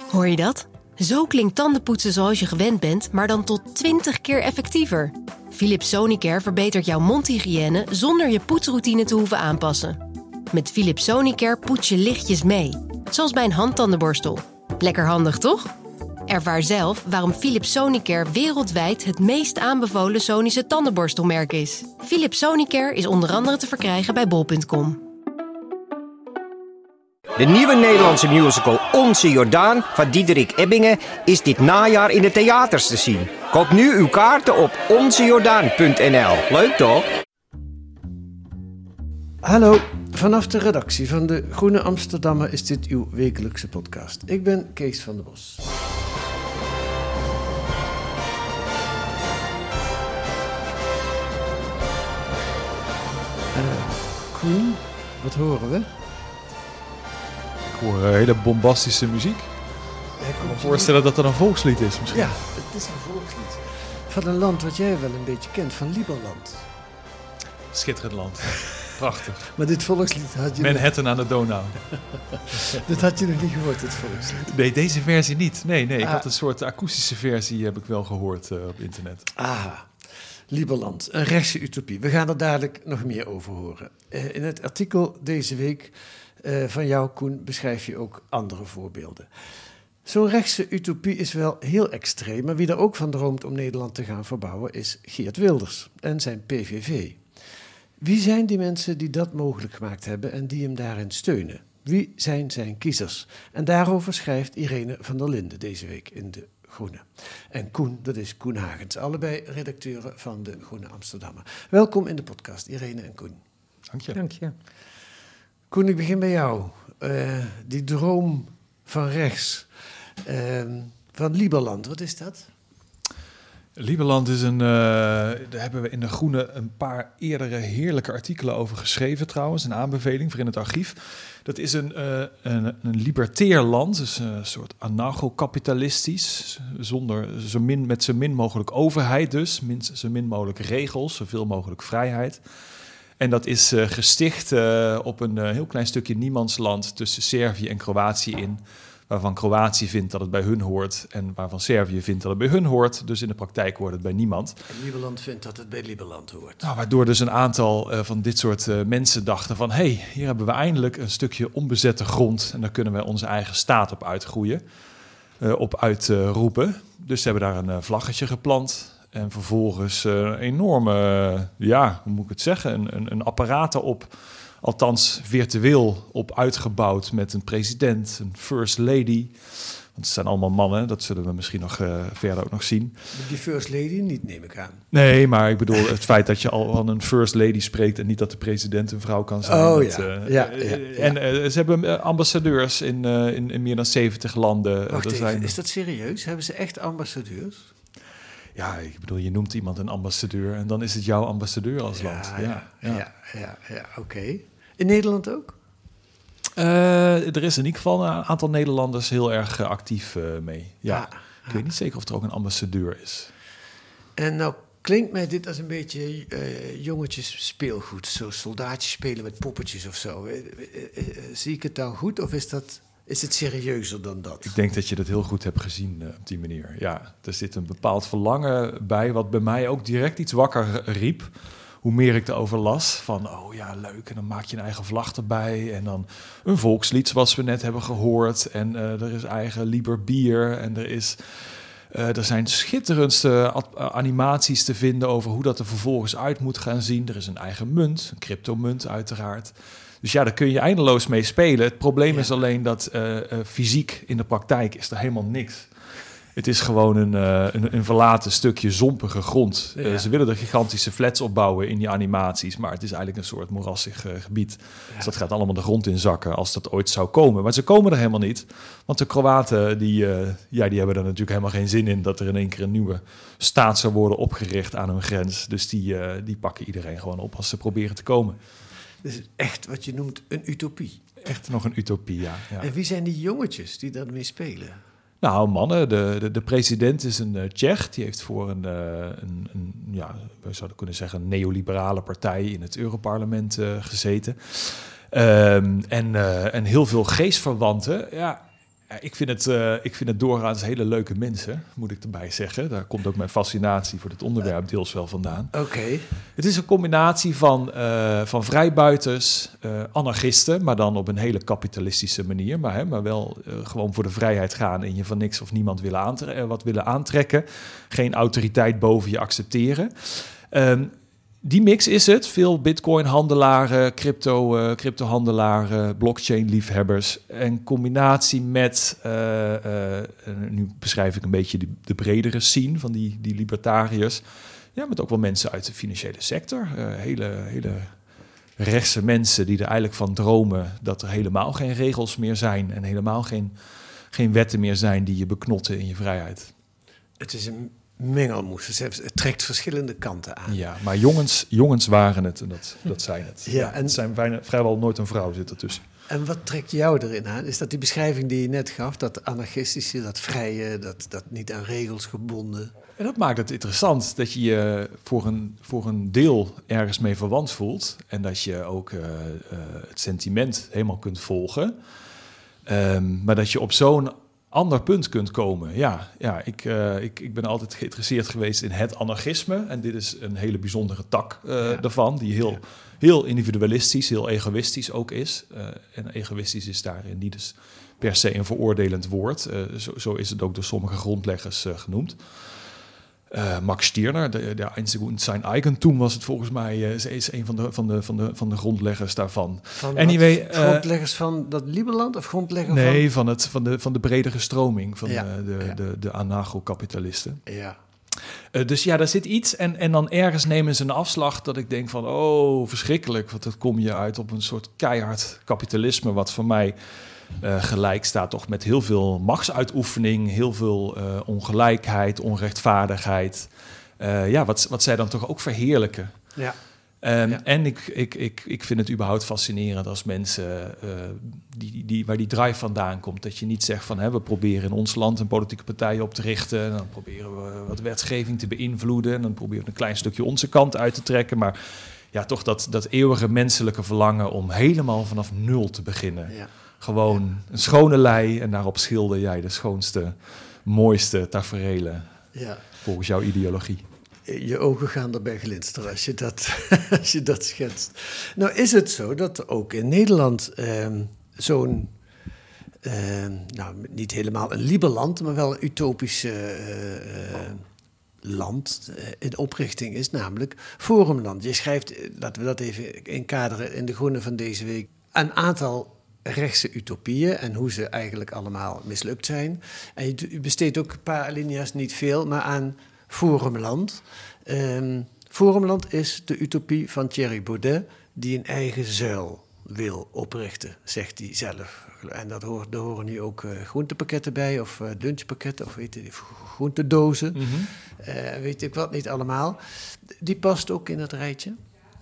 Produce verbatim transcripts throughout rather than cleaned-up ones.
Hoor je dat? Zo klinkt tandenpoetsen zoals je gewend bent, maar dan tot twintig keer effectiever. Philips Sonicare verbetert jouw mondhygiëne zonder je poetsroutine te hoeven aanpassen. Met Philips Sonicare poets je lichtjes mee, zoals bij een handtandenborstel. Lekker handig, toch? Ervaar zelf waarom Philips Sonicare wereldwijd het meest aanbevolen Sonische tandenborstelmerk is. Philips Sonicare is onder andere te verkrijgen bij bol punt com. De nieuwe Nederlandse musical Onze Jordaan van Diederik Ebbingen is dit najaar in de theaters te zien. Koop nu uw kaarten op onze jordaan punt n l. Leuk toch? Hallo, vanaf de redactie van de Groene Amsterdammer is dit uw wekelijkse podcast. Ik ben Kees van der Bos. Uh, Koen, wat horen we? Ik hoor hele bombastische muziek. Ik kan me voorstellen dat dat een volkslied is misschien. Ja, het is een volkslied. Van een land wat jij wel een beetje kent, van Lieberland. Schitterend land. Prachtig. Maar dit volkslied had je... Manhattan nog... aan de Donau. Dat had je nog niet gehoord, dit volkslied? Nee, deze versie niet. Nee, nee. Ik ah. had een soort akoestische versie, heb ik wel gehoord uh, op internet. Ah, Lieberland, een rechtse utopie. We gaan er dadelijk nog meer over horen. Uh, in het artikel deze week uh, van jou, Koen, beschrijf je ook andere voorbeelden. Zo'n rechtse utopie is wel heel extreem, maar wie er ook van droomt om Nederland te gaan verbouwen is Geert Wilders en zijn P V V. Wie zijn die mensen die dat mogelijk gemaakt hebben en die hem daarin steunen? Wie zijn zijn kiezers? En daarover schrijft Irene van der Linden deze week in De Groene. En Koen, dat is Koen Hagens, allebei redacteuren van De Groene Amsterdammer. Welkom in de podcast, Irene en Koen. Dank je. Dank je. Koen, ik begin bij jou. Uh, die droom van rechts, uh, van Lieberland, wat is dat? Lieberland is een, uh, daar hebben we in De Groene een paar eerdere heerlijke artikelen over geschreven trouwens, een aanbeveling voor in het archief. Dat is een, uh, een, een libertair land, dus een soort anarcho-kapitalistisch, zonder, zo min, met zo min mogelijk overheid dus, min, zo min mogelijk regels, zoveel mogelijk vrijheid. En dat is uh, gesticht uh, op een uh, heel klein stukje niemandsland tussen Servië en Kroatië in, waarvan Kroatië vindt dat het bij hun hoort en waarvan Servië vindt dat het bij hun hoort. Dus in de praktijk hoort het bij niemand. En Lieberland vindt dat het bij Lieberland hoort. Nou, waardoor dus een aantal uh, van dit soort uh, mensen dachten van, hé, hey, hier hebben we eindelijk een stukje onbezette grond en daar kunnen we onze eigen staat op uitgroeien, uh, op uitroepen. Uh, dus ze hebben daar een uh, vlaggetje geplant en vervolgens uh, een enorme, uh, ja, hoe moet ik het zeggen, een, een, een apparaat erop, althans virtueel op uitgebouwd met een president, een first lady. Want het zijn allemaal mannen, dat zullen we misschien nog uh, verder ook nog zien. Die first lady niet, neem ik aan. Nee, maar ik bedoel het feit dat je al van een first lady spreekt en niet dat de president een vrouw kan zijn. Oh dat, ja. Uh, ja, ja, ja. En uh, ze hebben ambassadeurs in, uh, in, in meer dan zeventig landen. Wacht er even, zijn... is dat serieus? Hebben ze echt ambassadeurs? Ja, ik bedoel, je noemt iemand een ambassadeur en dan is het jouw ambassadeur als ja, land. Ja, ja, ja, ja, ja, ja oké. Okay. In Nederland ook? Uh, er is in ieder geval een aantal Nederlanders heel erg uh, actief uh, mee. Ja, ah, ik ah. weet niet zeker of er ook een ambassadeur is. En nou klinkt mij dit als een beetje uh, jongetjes speelgoed. Zo soldaatjes spelen met poppetjes of zo. Uh, uh, uh, zie ik het dan goed of is dat... Is het serieuzer dan dat? Ik denk dat je dat heel goed hebt gezien uh, op die manier. Ja, er zit een bepaald verlangen bij, wat bij mij ook direct iets wakker riep. Hoe meer ik erover las, van oh ja, leuk, en dan maak je een eigen vlag erbij. En dan een volkslied, zoals we net hebben gehoord. En uh, er is eigen Liber bier. En er, is, uh, er zijn schitterendste animaties te vinden over hoe dat er vervolgens uit moet gaan zien. Er is een eigen munt, een cryptomunt uiteraard. Dus ja, daar kun je eindeloos mee spelen. Het probleem ja. is alleen dat uh, uh, fysiek in de praktijk is er helemaal niks. Het is gewoon een, uh, een, een verlaten stukje zompige grond. Ja. Uh, ze willen er gigantische flats opbouwen in die animaties, maar het is eigenlijk een soort moerassig uh, gebied. Ja. Dus dat gaat allemaal de grond in zakken als dat ooit zou komen. Maar ze komen er helemaal niet, want de Kroaten die, uh, ja, die hebben er natuurlijk helemaal geen zin in dat er in één keer een nieuwe staat zou worden opgericht aan hun grens. Dus die, uh, die pakken iedereen gewoon op als ze proberen te komen. Dus echt wat je noemt een utopie. Echt nog een utopie, ja. ja. En wie zijn die jongetjes die daarmee spelen? Nou, mannen. De, de, de president is een uh, Tsjech. Die heeft voor een, uh, een, een, ja, we zouden kunnen zeggen, een neoliberale partij in het Europarlement uh, gezeten. Um, en, uh, en heel veel geestverwanten. Ja, Ja, ik, vind het, uh, ik vind het doorgaans hele leuke mensen, moet ik erbij zeggen. Daar komt ook mijn fascinatie voor dit onderwerp deels wel vandaan. Oké. Okay. Het is een combinatie van, uh, van vrijbuiters, uh, anarchisten, maar dan op een hele kapitalistische manier. Maar, hè, maar wel uh, gewoon voor de vrijheid gaan en je van niks of niemand willen aantre- uh, wat willen aantrekken. Geen autoriteit boven je accepteren. Um, Die mix is het. Veel bitcoin-handelaren, crypto, uh, crypto-handelaren, blockchain-liefhebbers. En combinatie met, uh, uh, nu beschrijf ik een beetje de, de bredere scene van die, die libertariërs. Ja, met ook wel mensen uit de financiële sector. Uh, hele, hele rechtse mensen die er eigenlijk van dromen dat er helemaal geen regels meer zijn. En helemaal geen, geen wetten meer zijn die je beknotten in je vrijheid. Het is een mengelmoes. Het trekt verschillende kanten aan. Ja, maar jongens, jongens waren het en dat, dat zijn het. Ja, ja, en het zijn bijna, vrijwel nooit een vrouw zit ertussen. En wat trekt jou erin aan? Is dat die beschrijving die je net gaf, dat anarchistische, dat vrije, dat, dat niet aan regels gebonden? En dat maakt het interessant, dat je je voor een, voor een deel ergens mee verwant voelt en dat je ook uh, uh, het sentiment helemaal kunt volgen. Um, maar dat je op zo'n ander punt kunt komen. Ja, ja ik, uh, ik, ik ben altijd geïnteresseerd geweest in het anarchisme. En dit is een hele bijzondere tak uh, ja. daarvan, die heel, heel individualistisch, heel egoïstisch ook is. Uh, en egoïstisch is daarin niet dus per se een veroordelend woord. Uh, zo, zo is het ook door sommige grondleggers uh, genoemd. Uh, Max Stirner, de, de Einzige und sein Eigentum was het volgens mij, uh, is, is een van de, van, de, van, de, van de grondleggers daarvan. Van anyway, uh, grondleggers van dat Lieberland of grondlegger nee, van? van, het, van, de, van de bredere stroming, van ja, de, de, ja. de, de anarcho-kapitalisten. Ja. Uh, dus ja, daar zit iets en, en dan ergens nemen ze een afslag dat ik denk van, oh, verschrikkelijk, want dan kom je uit op een soort keihard kapitalisme, wat voor mij Uh, gelijk staat toch met heel veel machtsuitoefening, heel veel uh, ongelijkheid, onrechtvaardigheid. Uh, ja, wat, wat zij dan toch ook verheerlijken. Ja. Um, ja. En ik, ik, ik, ik vind het überhaupt fascinerend als mensen uh, die, die, waar die drive vandaan komt. Dat je niet zegt van hè, we proberen in ons land een politieke partij op te richten. En dan proberen we wat wetgeving te beïnvloeden. En dan proberen we een klein stukje onze kant uit te trekken. Maar ja, toch dat, dat eeuwige menselijke verlangen om helemaal vanaf nul te beginnen. Ja. Gewoon ja. een schone lei en daarop schilder jij de schoonste, mooiste taferelen ja. volgens jouw ideologie. Je ogen gaan erbij glinsteren als je dat, als je dat schetst. Nou is het zo dat ook in Nederland eh, zo'n, eh, nou niet helemaal een liberland, maar wel een utopisch uh, uh, land uh, in oprichting is, namelijk Forumland. Je schrijft, laten we dat even inkaderen in de groene van deze week, een aantal rechtse utopieën en hoe ze eigenlijk allemaal mislukt zijn. En je besteedt ook een paar alinea's, niet veel, maar aan Forumland. Um, Forumland is de utopie van Thierry Baudet, die een eigen zuil wil oprichten, zegt hij zelf. En dat hoort, daar horen nu ook uh, groentepakketten bij, of uh, lunchpakketten, of weet je, groentedozen. Mm-hmm. Uh, weet ik wat niet allemaal. Die past ook in het rijtje?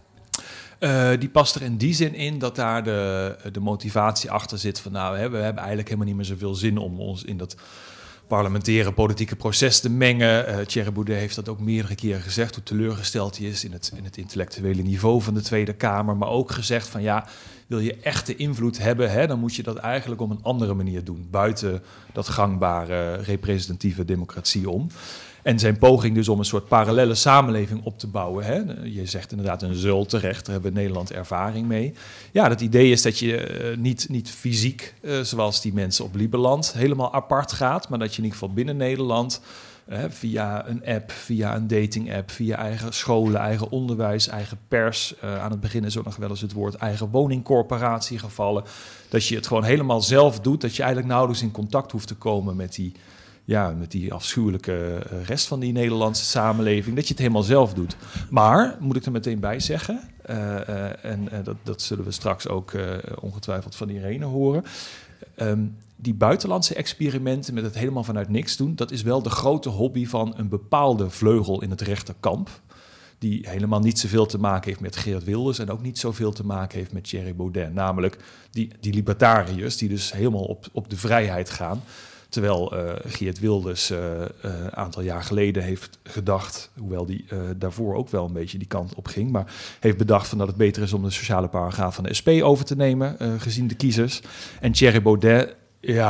Uh, die past er in die zin in dat daar de, de motivatie achter zit van nou, hè, we hebben eigenlijk helemaal niet meer zoveel zin om ons in dat parlementaire politieke proces te mengen. Uh, Thierry Baudet heeft dat ook meerdere keren gezegd, hoe teleurgesteld hij is in het, in het intellectuele niveau van de Tweede Kamer, maar ook gezegd van ja, wil je echte invloed hebben, hè, dan moet je dat eigenlijk op een andere manier doen, buiten dat gangbare representatieve democratie om. En zijn poging dus om een soort parallele samenleving op te bouwen. Hè? Je zegt inderdaad een zeul terecht, daar hebben we in Nederland ervaring mee. Ja, het idee is dat je uh, niet, niet fysiek, uh, zoals die mensen op Lieberland, helemaal apart gaat. Maar dat je in ieder geval binnen Nederland, uh, via een app, via een dating-app, via eigen scholen, eigen onderwijs, eigen pers. Uh, aan het begin is ook nog wel eens het woord eigen woningcorporatie gevallen. Dat je het gewoon helemaal zelf doet, dat je eigenlijk nauwelijks in contact hoeft te komen met die... Ja, met die afschuwelijke rest van die Nederlandse samenleving, dat je het helemaal zelf doet. Maar, moet ik er meteen bij zeggen, uh, uh, en uh, dat, dat zullen we straks ook uh, ongetwijfeld van Irene horen, um, die buitenlandse experimenten met het helemaal vanuit niks doen, dat is wel de grote hobby van een bepaalde vleugel in het rechterkamp, die helemaal niet zoveel te maken heeft met Geert Wilders en ook niet zoveel te maken heeft met Thierry Baudet. Namelijk die, die libertariërs die dus helemaal op, op de vrijheid gaan. Terwijl uh, Geert Wilders een uh, uh, aantal jaar geleden heeft gedacht, hoewel die uh, daarvoor ook wel een beetje die kant op ging, maar heeft bedacht van dat het beter is om de sociale paragraaf van de S P over te nemen, uh, gezien de kiezers. En Thierry Baudet, ja,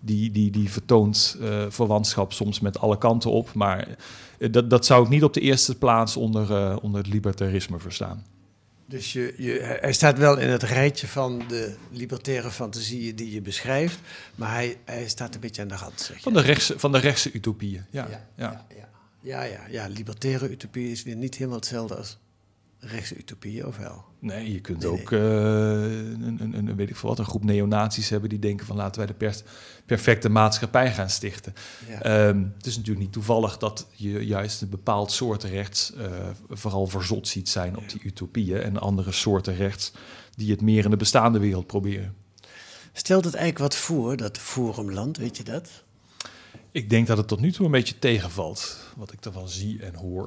die, die, die vertoont uh, verwantschap soms met alle kanten op. Maar uh, dat, dat zou ik niet op de eerste plaats onder, uh, onder het libertarisme verstaan. Dus je, je, hij staat wel in het rijtje van de libertaire fantasieën die je beschrijft, maar hij, hij staat een beetje aan de rand, zeg je. Van de rechtse, van de rechtse utopieën, ja. Ja, ja. ja, ja, ja, ja, ja. Libertaire utopie is weer niet helemaal hetzelfde als rechtse utopieën, of wel? Nee, je kunt nee, ook nee. Uh, een, een, een, weet ik veel wat, een groep neonazies hebben die denken van laten wij de pers- perfecte maatschappij gaan stichten. Ja. Um, het is natuurlijk niet toevallig dat je juist een bepaald soort rechts uh, vooral verzot ziet zijn op die utopieën en andere soorten rechts die het meer in de bestaande wereld proberen. Stelt het eigenlijk wat voor, dat Forumland, weet je dat? Ik denk dat het tot nu toe een beetje tegenvalt, wat ik ervan zie en hoor.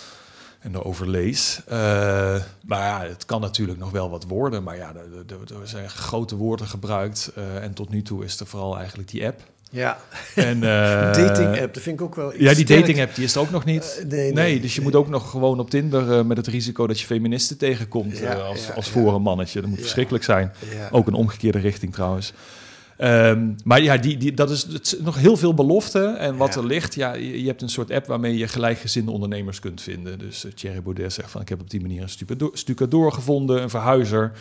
En erover lees. Uh, maar ja, het kan natuurlijk nog wel wat worden. Maar ja, er, er zijn grote woorden gebruikt. Uh, en tot nu toe is er vooral eigenlijk die app. Ja, en, uh, dating-app, dat vind ik ook wel iets Ja, die sterk. dating-app, die is er ook nog niet. Uh, nee, nee, nee, dus je nee. moet ook nog gewoon op Tinder uh, met het risico dat je feministen tegenkomt. Ja, uh, als, ja, als voor ja. een mannetje. Dat moet ja. verschrikkelijk zijn. Ja. Ook een omgekeerde richting trouwens. Um, maar ja, die, die, dat is, het is nog heel veel belofte. En wat ja. er ligt, ja, je, je hebt een soort app waarmee je gelijkgezinde ondernemers kunt vinden. Dus uh, Thierry Baudet zegt van, ik heb op die manier een stucadoor, stucadoor gevonden, een verhuizer.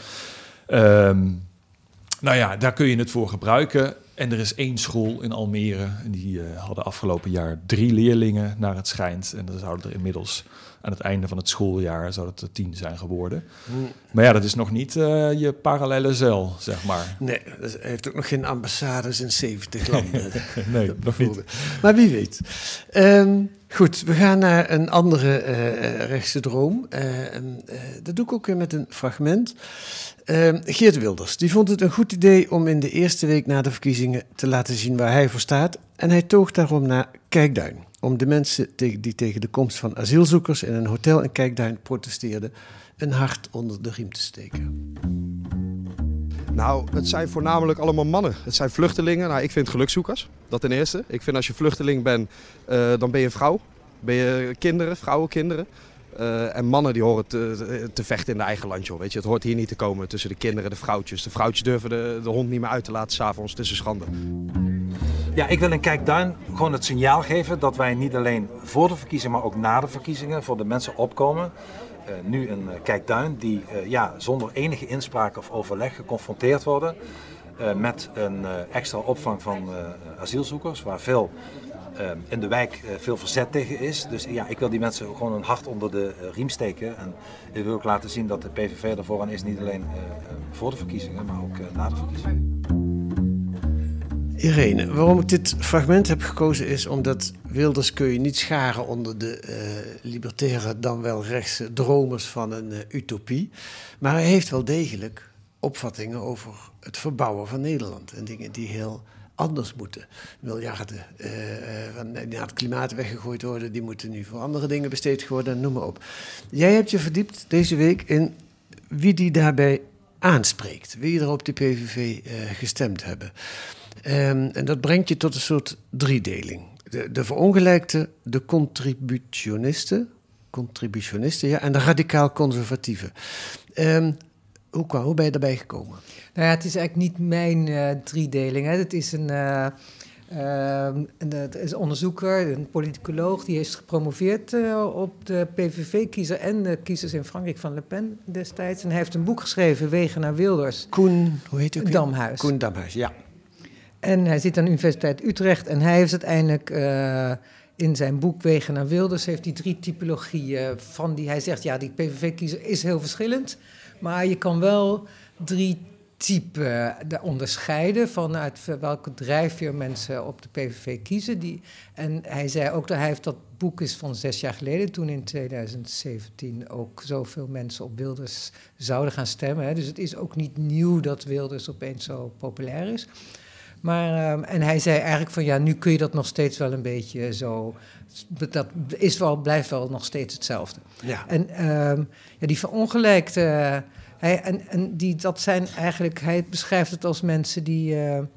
Um, nou ja, daar kun je het voor gebruiken. En er is één school in Almere. En die uh, hadden afgelopen jaar drie leerlingen, naar het schijnt. En dan zouden er inmiddels aan het einde van het schooljaar zou het er tien zijn geworden. Hmm. Maar ja, dat is nog niet uh, je parallele zeil, zeg maar. Nee, dat heeft ook nog geen ambassades in zeventig landen. Nee, nog niet. Maar wie weet. Um, goed, we gaan naar een andere uh, rechtse droom. Uh, en, uh, dat doe ik ook weer met een fragment. Uh, Geert Wilders, die vond het een goed idee om in de eerste week na de verkiezingen te laten zien waar hij voor staat. En hij toog daarom naar Kijkduin. Om de mensen die tegen de komst van asielzoekers in een hotel in Kijkduin protesteerden, een hart onder de riem te steken. Nou, het zijn voornamelijk allemaal mannen. Het zijn vluchtelingen. Nou, ik vind gelukzoekers. Dat ten eerste. Ik vind als je vluchteling bent, uh, dan ben je vrouw. Ben je kinderen, vrouwen, kinderen. Uh, en mannen die horen te, te vechten in de eigen land, joh. Weet je, het hoort hier niet te komen tussen de kinderen en de vrouwtjes. De vrouwtjes durven de, de hond niet meer uit te laten 's avonds. Het is een schande. Ja, ik wil in Kijkduin gewoon het signaal geven dat wij niet alleen voor de verkiezingen, maar ook na de verkiezingen voor de mensen opkomen. Uh, nu in uh, Kijkduin die uh, ja, zonder enige inspraak of overleg geconfronteerd worden uh, met een uh, extra opvang van uh, asielzoekers, waar veel uh, in de wijk uh, veel verzet tegen is. Dus ja, ik wil die mensen gewoon een hart onder de uh, riem steken. En ik wil ook laten zien dat de P V V er vooraan is, niet alleen uh, voor de verkiezingen, maar ook uh, na de verkiezingen. Irene, waarom ik dit fragment heb gekozen is omdat Wilders kun je niet scharen onder de uh, libertaire dan wel rechtse dromers van een uh, utopie. Maar hij heeft wel degelijk opvattingen over het verbouwen van Nederland en dingen die heel anders moeten. Miljarden uh, van, die naar het klimaat weggegooid worden, die moeten nu voor andere dingen besteed worden, noem maar op. Jij hebt je verdiept deze week in wie die daarbij aanspreekt, wie er op de P V V uh, gestemd hebben. Um, en dat brengt je tot een soort driedeling. De, de verongelijkte, de contributionisten, contributionisten ja, en de radicaal conservatieven. Um, hoe, kwam, hoe ben je daarbij gekomen? Nou ja, het is eigenlijk niet mijn uh, driedeling. Hè. Het is een, uh, uh, een, het is een onderzoeker, een politicoloog, die heeft gepromoveerd uh, op de P V V-kiezer en de kiezers in Frankrijk van Le Pen destijds. En hij heeft een boek geschreven, Wegen naar Wilders. Koen, hoe heet het? Damhuis. Koen Damhuis, ja. En hij zit aan de Universiteit Utrecht en hij heeft uiteindelijk uh, in zijn boek Wegen naar Wilders heeft hij drie typologieën van die hij zegt, ja, die P V V-kiezer is heel verschillend, maar je kan wel drie typen onderscheiden vanuit welke drijfveer mensen op de P V V kiezen. Die, en hij zei ook dat hij heeft dat boek is van zes jaar geleden, toen in tweeduizend zeventien ook zoveel mensen op Wilders zouden gaan stemmen. Hè. Dus het is ook niet nieuw dat Wilders opeens zo populair is. Maar, um, en hij zei eigenlijk van ja, nu kun je dat nog steeds wel een beetje zo. Dat is wel, blijft wel nog steeds hetzelfde. Ja. En um, ja, die verongelijkte. Uh, hij, en en die, dat zijn eigenlijk, hij beschrijft het als mensen die uh,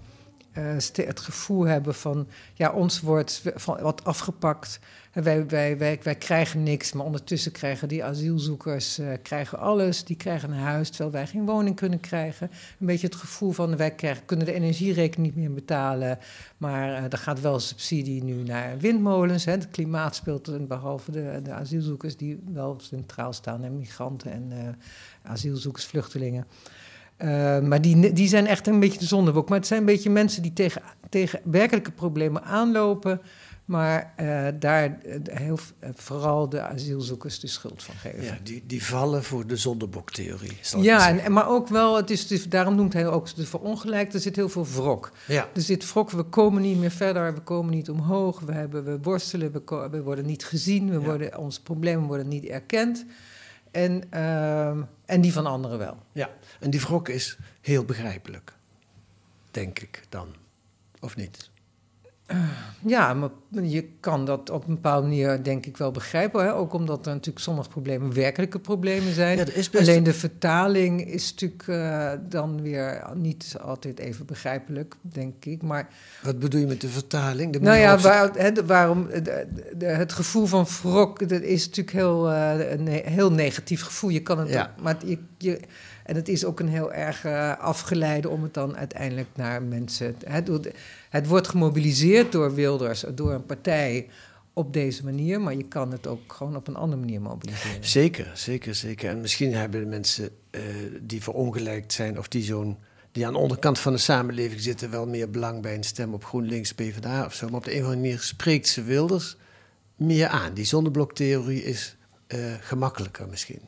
uh, het gevoel hebben van, ja, ons wordt van, wat afgepakt. Wij, wij, wij, wij krijgen niks, maar ondertussen krijgen die asielzoekers uh, krijgen alles. Die krijgen een huis, terwijl wij geen woning kunnen krijgen. Een beetje het gevoel van, wij krijgen, kunnen de energierekening niet meer betalen. Maar uh, er gaat wel subsidie nu naar windmolens. Hè. Het klimaat speelt, uh, behalve de, de asielzoekers die wel centraal staan. En migranten en uh, asielzoekers, vluchtelingen. Uh, maar die, die zijn echt een beetje de zondebok. Maar het zijn een beetje mensen die tegen, tegen werkelijke problemen aanlopen, maar uh, daar uh, heel, uh, vooral de asielzoekers de schuld van geven. Ja, die, die vallen voor de zondeboktheorie. Ja, en, en, maar ook wel, het is, dus, daarom noemt hij ook de verongelijkte, er zit heel veel wrok. Ja. Er zit wrok, we komen niet meer verder, we komen niet omhoog, we, hebben, we worstelen, we, we worden niet gezien, we ja. worden, onze problemen worden niet erkend. En, uh, en die van anderen wel. Ja, en die wrok is heel begrijpelijk, denk ik dan, of niet? Uh, ja, maar je kan dat op een bepaalde manier denk ik wel begrijpen. Hè? Ook omdat er natuurlijk sommige problemen werkelijke problemen zijn. Ja, is best... Alleen de vertaling is natuurlijk uh, dan weer niet altijd even begrijpelijk, denk ik. Maar, wat bedoel je met de vertaling? De nou ja, waar, he, waarom, de, de, het gevoel van wrok, dat is natuurlijk heel, uh, een heel negatief gevoel. Je kan het ja. ook, maar je, je, en het is ook een heel erg uh, afgeleide om het dan uiteindelijk naar mensen... Het, het wordt gemobiliseerd door Wilders, door een partij op deze manier, maar je kan het ook gewoon op een andere manier mobiliseren. Zeker, zeker, zeker. En misschien hebben de mensen uh, die verongelijkt zijn of die, zo'n, die aan de onderkant van de samenleving zitten wel meer belang bij een stem op GroenLinks, PvdA of zo. Maar op de een of andere manier spreekt ze Wilders meer aan. Die zondebloktheorie is uh, gemakkelijker misschien.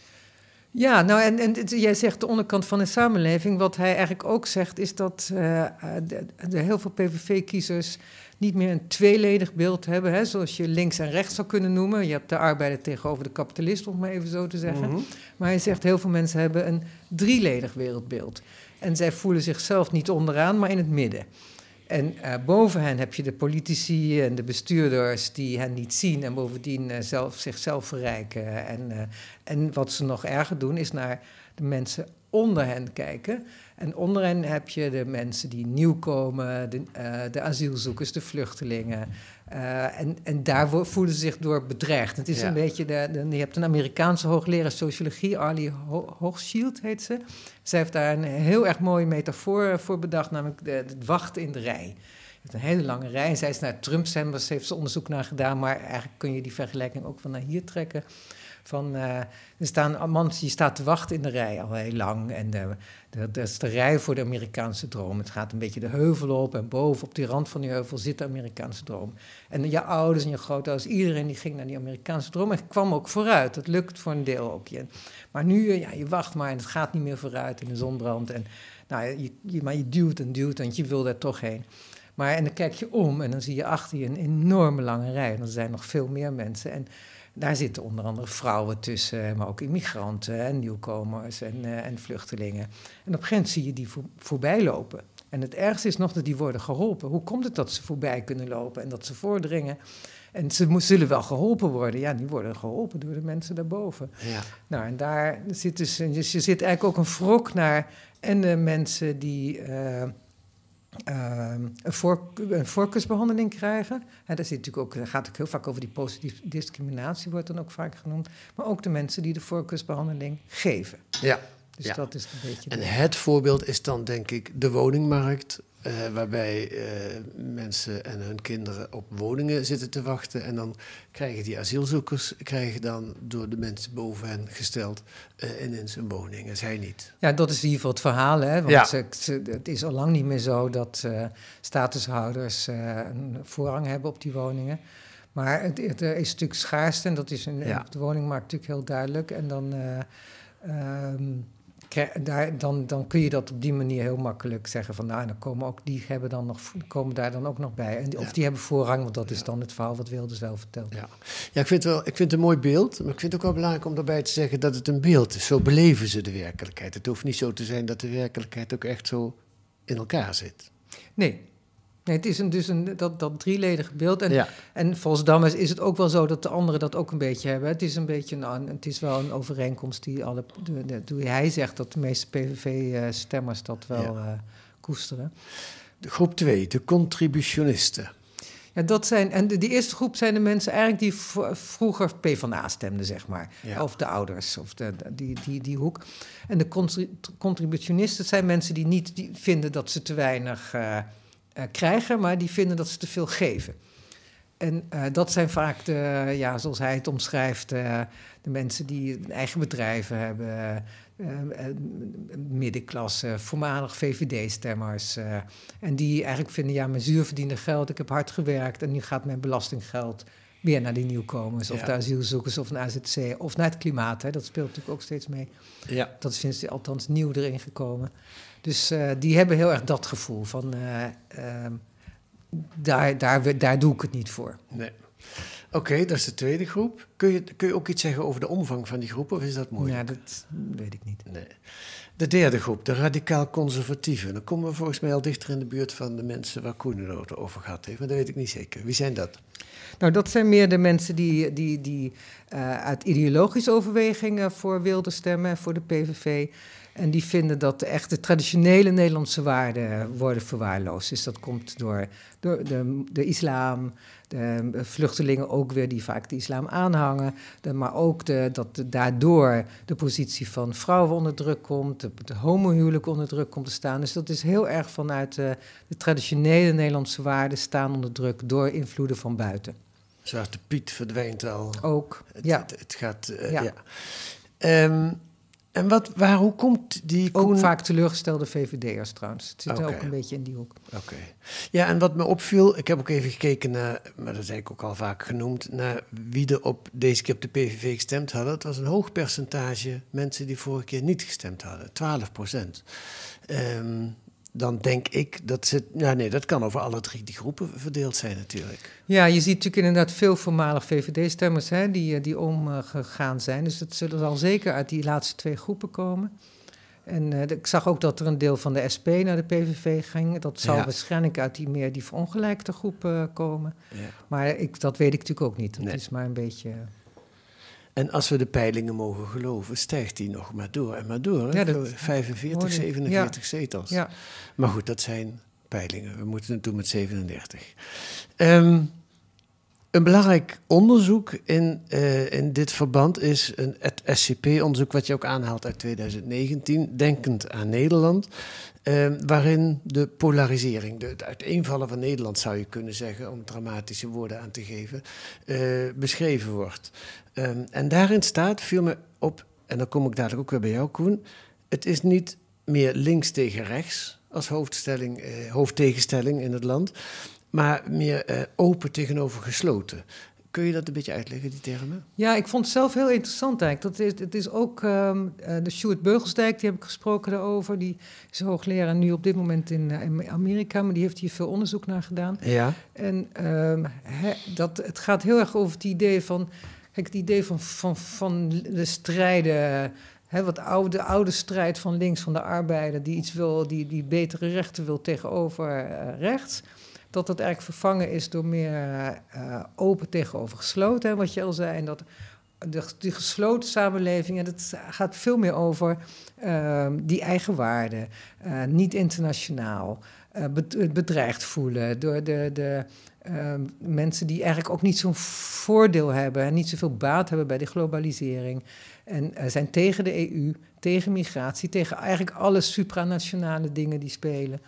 Ja, nou en, en jij zegt de onderkant van de samenleving. Wat hij eigenlijk ook zegt is dat uh, de, de heel veel P V V-kiezers niet meer een tweeledig beeld hebben, hè, zoals je links en rechts zou kunnen noemen. Je hebt de arbeider tegenover de kapitalist, om maar even zo te zeggen. Mm-hmm. Maar hij zegt heel veel mensen hebben een drieledig wereldbeeld. En zij voelen zichzelf niet onderaan, maar in het midden. En uh, boven hen heb je de politici en de bestuurders die hen niet zien en bovendien uh, zelf, zichzelf verrijken. En, uh, en wat ze nog erger doen is naar de mensen onder hen kijken. En onder hen heb je de mensen die nieuw komen, de, uh, de asielzoekers, de vluchtelingen. Uh, en, en daar wo- voelen ze zich door bedreigd. Het is ja. een beetje, de, de, je hebt een Amerikaanse hoogleraar sociologie, Arlie Ho- Hochschild heet ze. Zij heeft daar een heel erg mooie metafoor voor bedacht, namelijk de, het wachten in de rij. Je hebt een hele lange rij en zij is naar Trump-zenders, heeft ze onderzoek naar gedaan, maar eigenlijk kun je die vergelijking ook van naar hier trekken. Van, uh, er staan man, je staat te wachten in de rij al heel lang. En de, de, dat is de rij voor de Amerikaanse droom. Het gaat een beetje de heuvel op en boven op die rand van die heuvel zit de Amerikaanse droom. En je ouders en je grootouders, iedereen die ging naar die Amerikaanse droom en kwam ook vooruit. Dat lukt voor een deel ook. Maar nu, ja, je wacht maar en het gaat niet meer vooruit en de zon brandt. En, nou, je, je, maar je duwt en duwt, want je wil daar toch heen. Maar en dan kijk je om en dan zie je achter je een enorme lange rij. En er zijn nog veel meer mensen. En daar zitten onder andere vrouwen tussen, maar ook immigranten en nieuwkomers en, uh, en vluchtelingen. En op een gegeven moment zie je die voor, voorbij lopen. En het ergste is nog dat die worden geholpen. Hoe komt het dat ze voorbij kunnen lopen en dat ze voordringen? En ze mo- zullen wel geholpen worden. Ja, die worden geholpen door de mensen daarboven. Ja. Nou, en daar zit dus, dus je zit eigenlijk ook een wrok naar en de mensen die Uh, Uh, een, voor, een voorkeursbehandeling krijgen. Hè, daar zit natuurlijk ook, gaat het heel vaak over die positieve discriminatie, wordt dan ook vaak genoemd. Maar ook de mensen die de voorkeursbehandeling geven. Ja. Dus ja. dat is een beetje... En het voorbeeld is dan denk ik de woningmarkt, uh, waarbij uh, mensen en hun kinderen op woningen zitten te wachten. En dan krijgen die asielzoekers, krijgen dan door de mensen boven hen gesteld uh, ineens een woning. En zij niet. Ja, dat is in ieder geval het verhaal. Hè? Want ja. ze, ze, het is al lang niet meer zo dat uh, statushouders uh, een voorrang hebben op die woningen. Maar het, het er is natuurlijk schaarste en dat is in, ja. in de woningmarkt natuurlijk heel duidelijk. En dan... Uh, um, Daar, dan, dan kun je dat op die manier heel makkelijk zeggen van nou, dan komen ook die hebben dan nog komen daar dan ook nog bij en die, of ja. die hebben voorrang, want dat is dan het verhaal wat Wilders wel vertelt. Ja, ja ik, vind wel, ik vind het een mooi beeld, maar ik vind het ook wel belangrijk om daarbij te zeggen dat het een beeld is. Zo beleven ze de werkelijkheid. Het hoeft niet zo te zijn dat de werkelijkheid ook echt zo in elkaar zit. Nee. Nee, het is een, dus een, dat, dat drieledige beeld. En, ja. en volgens Dammers is het ook wel zo dat de anderen dat ook een beetje hebben. Het is, een beetje een, het is wel een overeenkomst die alle... De, de, hij zegt dat de meeste P V V-stemmers dat wel ja. uh, koesteren. De groep twee, de contributionisten. Ja, dat zijn, en de, die eerste groep zijn de mensen eigenlijk die v- vroeger PvdA stemden, zeg maar. Ja. Of de ouders, of de, die, die, die hoek. En de contri- contributionisten zijn mensen die niet die vinden dat ze te weinig uh, uh, krijgen, maar die vinden dat ze te veel geven. En uh, dat zijn vaak de, ja, zoals hij het omschrijft, uh, de mensen die eigen bedrijven hebben, uh, uh, middenklasse, voormalig V V D-stemmers. Uh, en die eigenlijk vinden, ja, mijn zuurverdiende geld, ik heb hard gewerkt en nu gaat mijn belastinggeld weer naar die nieuwkomers, of ja. de asielzoekers, of naar A Z C, of naar het klimaat. Hè. Dat speelt natuurlijk ook steeds mee. Ja. Dat is sinds althans nieuw erin gekomen. Dus uh, die hebben heel erg dat gevoel van... Uh, uh, Daar, daar, daar doe ik het niet voor. Nee. Oké, okay, dat is de tweede groep. Kun je, kun je ook iets zeggen over de omvang van die groep, of is dat moeilijk? Ja, dat weet ik niet. Nee. De derde groep, de radicaal conservatieven. Dan komen we volgens mij al dichter in de buurt van de mensen waar Koen het over gehad heeft, maar dat weet ik niet zeker. Wie zijn dat? Nou, dat zijn meer de mensen die, die, die uh, uit ideologische overwegingen voor wilden stemmen, voor de P V V. En die vinden dat de echte traditionele Nederlandse waarden worden verwaarloosd. Dus dat komt door, door de, de islam, de vluchtelingen ook weer die vaak de islam aanhangen. De, maar ook de, dat de, daardoor de positie van vrouwen onder druk komt, de, de homohuwelijk onder druk komt te staan. Dus dat is heel erg vanuit de, de traditionele Nederlandse waarden staan onder druk door invloeden van buiten. Zwarte Piet verdwijnt al. Ook, het, ja. Het, het gaat, uh, ja. ja. Um, En wat, waar, hoe komt die Koen... Ook vaak teleurgestelde V V D'ers trouwens. Het zit okay. ook een beetje in die hoek. Oké. Okay. Ja, en wat me opviel, ik heb ook even gekeken naar, maar dat is eigenlijk ook al vaak genoemd, naar wie er op, deze keer op de P V V gestemd hadden. Het was een hoog percentage mensen die vorige keer niet gestemd hadden, twaalf procent. Um, dan denk ik dat ze... Ja, nee, dat kan over alle drie die groepen verdeeld zijn natuurlijk. Ja, je ziet natuurlijk inderdaad veel voormalig V V D-stemmers hè, die, die omgegaan zijn. Dus dat zullen al zeker uit die laatste twee groepen komen. En uh, ik zag ook dat er een deel van de S P naar de P V V ging. Dat zal ja. waarschijnlijk uit die meer die verongelijkte groep uh, komen. Ja. Maar ik, dat weet ik natuurlijk ook niet. Dat nee. is maar een beetje... En als we de peilingen mogen geloven, stijgt die nog maar door en maar door. Ja, dat vijfenveertig, zevenenveertig ja. zetels. Ja. Maar goed, dat zijn peilingen. We moeten het doen met zevenendertig. Um, een belangrijk onderzoek in, uh, in dit verband is een, het S C P-onderzoek... wat je ook aanhaalt uit twintig negentien, Denkend aan Nederland... Uh, waarin de polarisering, de, het uiteenvallen van Nederland... zou je kunnen zeggen, om dramatische woorden aan te geven... Uh, beschreven wordt. Um, en daarin staat, viel me op... en dan kom ik dadelijk ook weer bij jou, Koen... het is niet meer links tegen rechts als hoofdstelling, uh, hoofdtegenstelling in het land... maar meer uh, open tegenover gesloten. Kun je dat een beetje uitleggen, die termen? Ja, ik vond het zelf heel interessant eigenlijk. Dat is, het is ook um, uh, de Sjoerd Beugelsdijk, die heb ik gesproken daarover. Die is hoogleraar nu op dit moment in, uh, in Amerika, maar die heeft hier veel onderzoek naar gedaan. Ja. En um, he, dat, het gaat heel erg over het idee van... Kijk, het idee van, van, van de strijden... He, wat oude, de oude strijd van links, van de arbeider... die iets wil, die, die betere rechten wil tegenover uh, rechts... dat dat eigenlijk vervangen is door meer uh, open tegenover gesloten, hè, wat je al zei. En dat de, die gesloten samenleving, en dat gaat veel meer over uh, die eigen waarden. Uh, niet internationaal, uh, bedreigd voelen door de, de uh, mensen die eigenlijk ook niet zo'n voordeel hebben... en niet zoveel baat hebben bij de globalisering. En uh, zijn tegen de E U, tegen migratie, tegen eigenlijk alle supranationale dingen die spelen...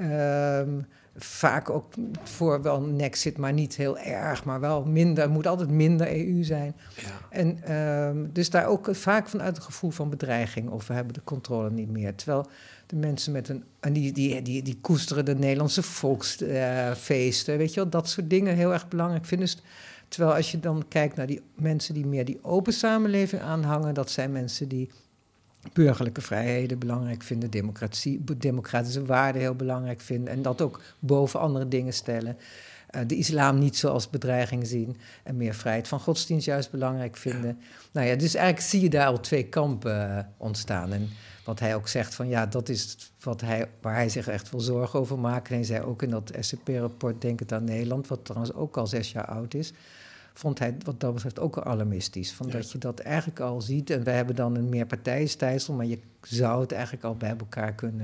Uh, Vaak ook voor wel een Nexit, maar niet heel erg, maar wel minder. Het moet altijd minder E U zijn. Ja. En um, dus daar ook vaak vanuit een gevoel van bedreiging... of we hebben de controle niet meer. Terwijl de mensen met een... en die, die, die, die koesteren de Nederlandse volksfeesten, uh, weet je wel, dat soort dingen heel erg belangrijk vinden. Dus, terwijl als je dan kijkt naar die mensen die meer die open samenleving aanhangen... dat zijn mensen die... burgerlijke vrijheden belangrijk vinden, democratie, democratische waarden heel belangrijk vinden... en dat ook boven andere dingen stellen. Uh, de islam niet zo als bedreiging zien... en meer vrijheid van godsdienst juist belangrijk vinden. Ja. Nou ja, dus eigenlijk zie je daar al twee kampen uh, ontstaan. En wat hij ook zegt, van ja, dat is wat hij, waar hij zich echt wel zorgen over maakt. En hij zei ook in dat S C P-rapport Denkend aan Nederland... wat trouwens ook al zes jaar oud is... vond hij wat dat betreft ook alarmistisch. Van ja. Dat je dat eigenlijk al ziet. En we hebben dan een meerpartijenstelsel... maar je zou het eigenlijk al bij elkaar kunnen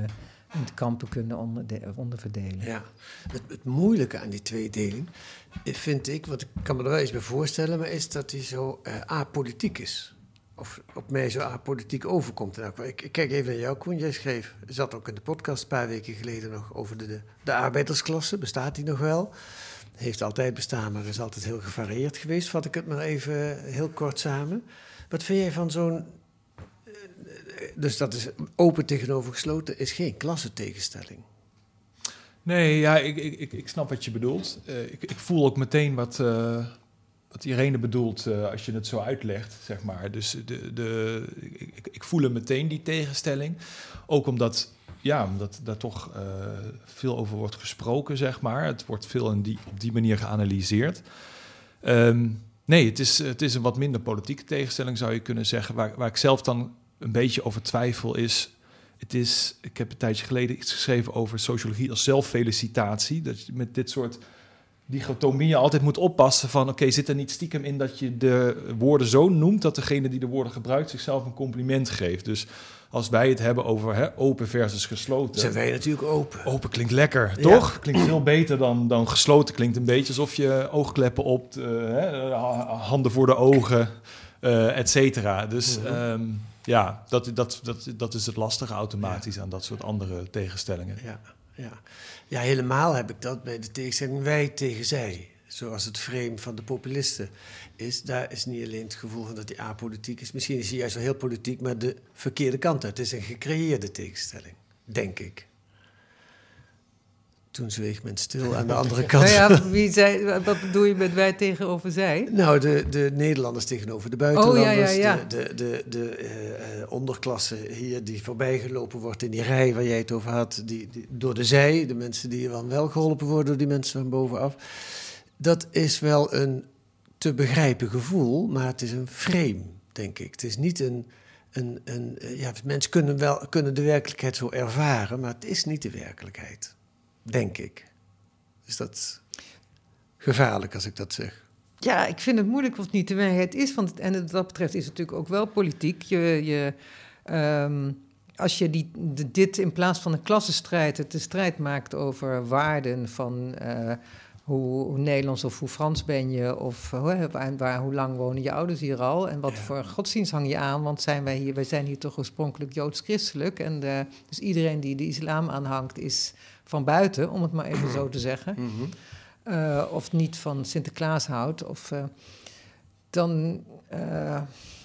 in de kampen kunnen onderde- onderverdelen. Ja, het, het moeilijke aan die tweedeling vind ik, wat ik kan me er wel eens bij voorstellen, maar is dat die zo uh, apolitiek is. Of op mij zo apolitiek overkomt. Nou, ik, ik kijk even naar jou, Koen. Jij schreef, zat ook in de podcast een paar weken geleden nog over de, de, de arbeidersklasse. Bestaat die nog wel? Heeft altijd bestaan, maar is altijd heel gevarieerd geweest. Vat ik het maar even heel kort samen. Wat vind jij van zo'n... Dus dat is open tegenover gesloten, is geen klassentegenstelling. Nee, ja, ik, ik, ik snap wat je bedoelt. Uh, ik, ik voel ook meteen wat, uh, wat Irene bedoelt uh, als je het zo uitlegt, zeg maar. Dus de, de, ik, ik voel er meteen die tegenstelling. Ook omdat, ja, omdat daar toch uh, veel over wordt gesproken, zeg maar. Het wordt veel in die, op die manier geanalyseerd. Um, nee, het is, het is een wat minder politieke tegenstelling, zou je kunnen zeggen. Waar, waar ik zelf dan een beetje over twijfel is... Het is, ik heb een tijdje geleden iets geschreven over sociologie als zelffelicitatie. Dat je met dit soort dichotomieën altijd moet oppassen van... oké, okay, zit er niet stiekem in dat je de woorden zo noemt... dat degene die de woorden gebruikt zichzelf een compliment geeft. Dus als wij het hebben over hè, open versus gesloten... Zijn wij natuurlijk open. Open klinkt lekker, ja. Toch? Klinkt veel beter dan, dan gesloten. Klinkt een beetje alsof je oogkleppen op, uh, hè, handen voor de ogen, uh, et cetera. Dus... Mm-hmm. Um, Ja, dat, dat, dat, dat is het lastige automatisch ja. aan dat soort andere tegenstellingen. Ja, ja. ja, helemaal heb ik dat bij de tegenstelling wij tegen zij. Zoals het frame van de populisten is. Daar is niet alleen het gevoel van dat die apolitiek is. Misschien is hij juist wel heel politiek, maar de verkeerde kant uit. Het is een gecreëerde tegenstelling, denk ik. Toen zweeg men stil aan de andere kant. Nou ja, wie zei, wat bedoel je met wij tegenover zij? Nou, de, de Nederlanders tegenover de buitenlanders. Oh, ja, ja, ja. De, de, de, de uh, onderklasse hier die voorbijgelopen wordt in die rij waar jij het over had. Die, die, door de zij, de mensen die dan wel geholpen worden door die mensen van bovenaf. Dat is wel een te begrijpen gevoel, maar het is een frame, denk ik. Het is niet een... een, een ja, mensen kunnen, wel, kunnen de werkelijkheid zo ervaren, maar het is niet de werkelijkheid. Denk ik. Is dat gevaarlijk als ik dat zeg? Ja, ik vind het moeilijk of het niet de waarheid is. Want, en wat dat betreft is het natuurlijk ook wel politiek. Je, je, um, als je die, de, dit in plaats van een klassenstrijd... het de strijd maakt over waarden van... Uh, hoe, hoe Nederlands of hoe Frans ben je... of uh, waar, waar, hoe lang wonen je ouders hier al... en wat ja. voor godsdienst hang je aan... want zijn wij, hier, wij zijn hier toch oorspronkelijk joods-christelijk... en uh, dus iedereen die de islam aanhangt is... van buiten, om het maar even zo te zeggen. Mm-hmm. Uh, of niet van Sinterklaas houdt. Of, uh, dan... Uh,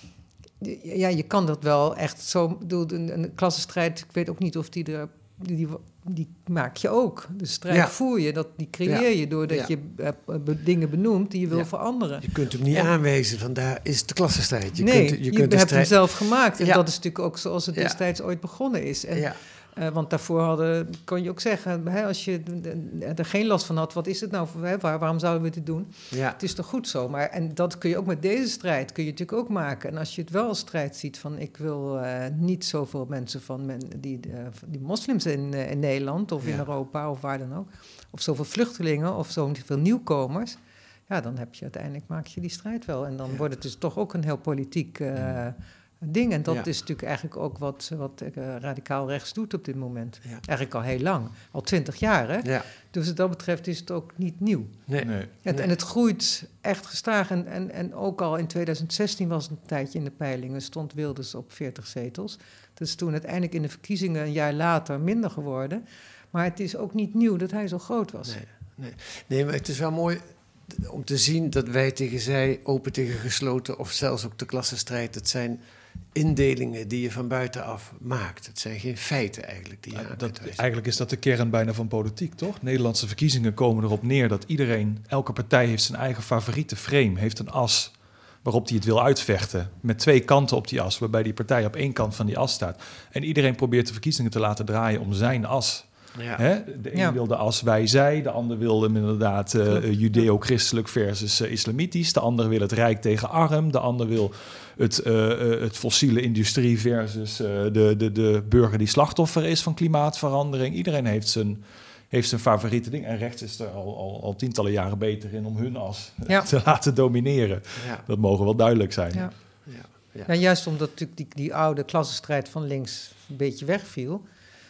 ja, je kan dat wel echt zo... Bedoel, een, een klassenstrijd, ik weet ook niet of die er... Die, die, die maak je ook. De strijd ja. voer je, dat, die creëer je... doordat ja. je uh, be, dingen benoemt die je wil ja. veranderen. Je kunt hem niet en, aanwijzen van daar is het klassenstrijd. Je nee, kunt, je, je, kunt je hebt strijd... hem zelf gemaakt. En ja. dat is natuurlijk ook zoals het destijds ja. ooit begonnen is. En, ja. Uh, want daarvoor hadden, kon je ook zeggen, hè, als je er geen last van had, wat is het nou, hè, waar, waarom zouden we dit doen? Ja. Het is toch goed zo, maar en dat kun je ook met deze strijd, kun je natuurlijk ook maken. En als je het wel als strijd ziet van, ik wil uh, niet zoveel mensen van men, die, uh, die moslims in, uh, in Nederland of ja. in Europa of waar dan ook, of zoveel vluchtelingen of zoveel nieuwkomers, ja, dan heb je uiteindelijk, maak je die strijd wel. En dan ja. wordt het dus toch ook een heel politiek... Uh, ja. ding. En dat ja. is natuurlijk eigenlijk ook wat, wat uh, radicaal rechts doet op dit moment. Ja. Eigenlijk al heel lang. Al twintig jaar, hè? Ja. Dus wat dat betreft is het ook niet nieuw. Nee. Nee. Het, nee. En het groeit echt gestaag. En, en, en ook al in tweeduizend zestien was het een tijdje in de peilingen... stond Wilders op veertig zetels. Dat is toen uiteindelijk in de verkiezingen een jaar later minder geworden. Maar het is ook niet nieuw dat hij zo groot was. Nee, nee. nee maar het is wel mooi... om te zien dat wij tegen zij, open tegen gesloten... of zelfs ook de klassenstrijd, het zijn... indelingen die je van buitenaf maakt. Het zijn geen feiten eigenlijk. Die je ja, dat, eigenlijk is dat de kern bijna van politiek, toch? Nederlandse verkiezingen komen erop neer dat iedereen, elke partij heeft zijn eigen favoriete frame, heeft een as waarop hij het wil uitvechten, met twee kanten op die as, waarbij die partij op één kant van die as staat. En iedereen probeert de verkiezingen te laten draaien om zijn as. Ja. Hè? De een ja. wil de as wij-zij, de ander wil hem inderdaad uh, judeo-christelijk versus uh, islamitisch, de ander wil het rijk tegen arm, de ander wil het, uh, uh, het fossiele industrie versus uh, de, de, de burger die slachtoffer is van klimaatverandering. Iedereen heeft zijn, heeft zijn favoriete ding. En rechts is er al, al, al tientallen jaren beter in om hun as ja. te laten domineren. Ja. Dat mogen wel duidelijk zijn. Ja. Ja. Ja. Ja, juist omdat natuurlijk die, die oude klassenstrijd van links een beetje wegviel...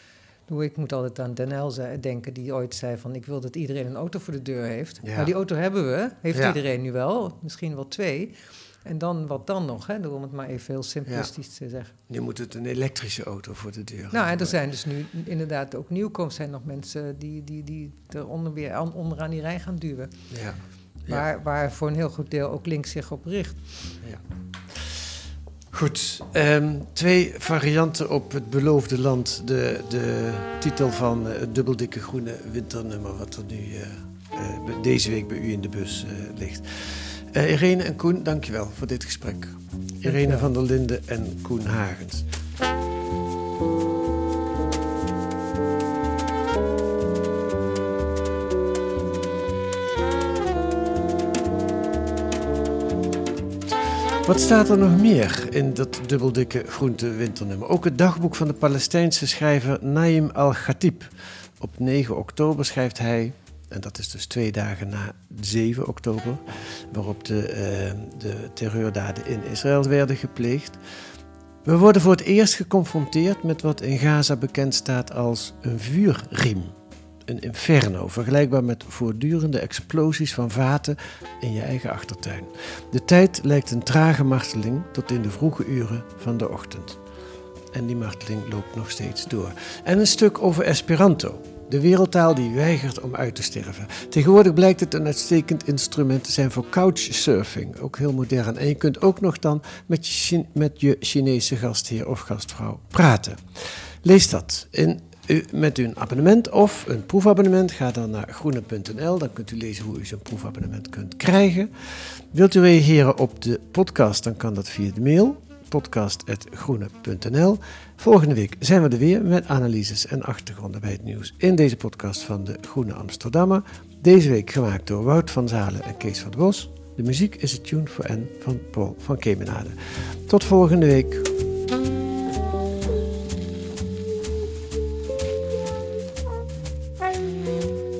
Ik moet altijd aan Den Uyl denken, die ooit zei van... ik wil dat iedereen een auto voor de deur heeft. Ja. Nou, die auto hebben we. Heeft Ja. iedereen nu wel. Misschien wel twee. En dan, wat dan nog? Hè? Om het maar even heel simplistisch te zeggen. Nu moet het een elektrische auto voor de deur. Nou, en er zijn dus nu inderdaad ook nieuwkomers. zijn nog mensen die, die, die er onder, weer aan, onderaan die rij gaan duwen. Ja. Ja. Waar, waar voor een heel goed deel ook links zich op richt. Ja. Goed, um, twee varianten op het beloofde land. De, de titel van uh, het dubbeldikke groene winternummer... wat er nu uh, uh, deze week bij u in de bus uh, ligt. Uh, Irene en Koen, dankjewel voor dit gesprek. Irene van der Linden en Koen Hagens. Wat staat er nog meer in dat dubbeldikke groente-winternummer? Ook het dagboek van de Palestijnse schrijver Naim al-Khatib. Op negen oktober schrijft hij, en dat is dus twee dagen na zeven oktober... waarop de, uh, de terreurdaden in Israël werden gepleegd. We worden voor het eerst geconfronteerd met wat in Gaza bekend staat als een vuurriem. Een inferno, vergelijkbaar met voortdurende explosies van vaten in je eigen achtertuin. De tijd lijkt een trage marteling tot in de vroege uren van de ochtend. En die marteling loopt nog steeds door. En een stuk over Esperanto, de wereldtaal die weigert om uit te sterven. Tegenwoordig blijkt het een uitstekend instrument te zijn voor couchsurfing, ook heel modern. En je kunt ook nog dan met je, Chine- met je Chinese gastheer of gastvrouw praten. Lees dat in U, met u een abonnement of een proefabonnement, ga dan naar groene punt n l. Dan kunt u lezen hoe u zo'n proefabonnement kunt krijgen. Wilt u reageren op de podcast, dan kan dat via de mail podcast apenstaartje groene punt n l. Volgende week zijn we er weer met analyses en achtergronden bij het nieuws in deze podcast van de Groene Amsterdammer. Deze week gemaakt door Wout van Zalen en Kees van der Bos. De muziek is het Tune for N van Paul van Kemenade. Tot volgende week. Bye.